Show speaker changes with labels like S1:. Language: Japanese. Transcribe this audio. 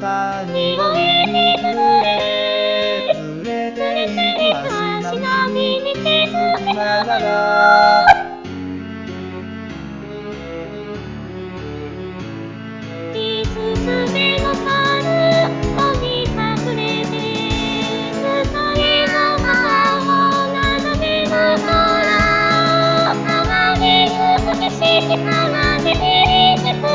S1: かにおいに触れ連れて行く足並みに気づきながら5つ目の春に隠れて二人の肩を眺めながら川に美しき川に響く